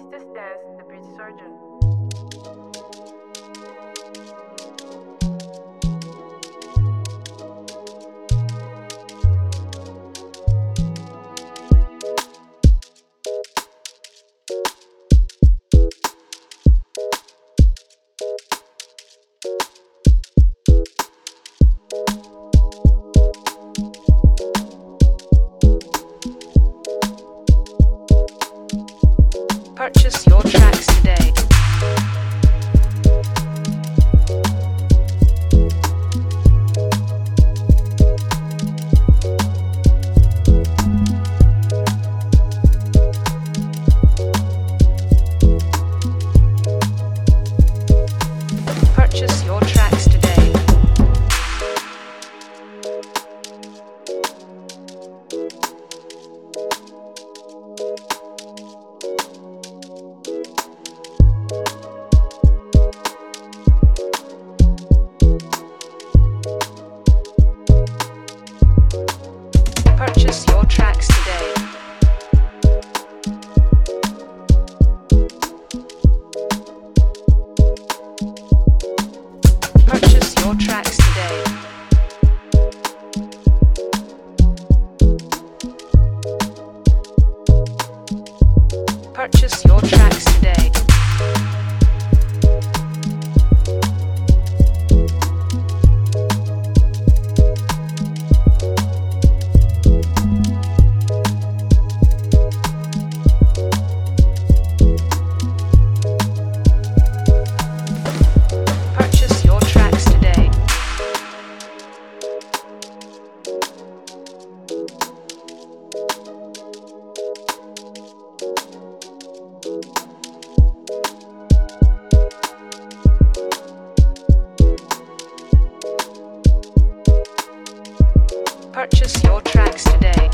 Mr. Stance, the British surgeon. Purchase your tracks today. Purchase your tracks today. Purchase your tracks today. Purchase your tracks today. Purchase your tracks today. Purchase your tracks today. Purchase your tracks today.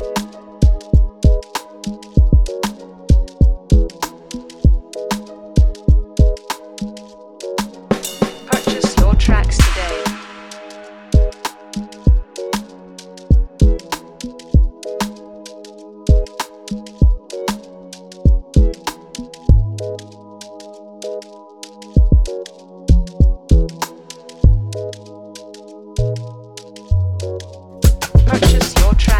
Purchase your tracks today. Purchase your tracks.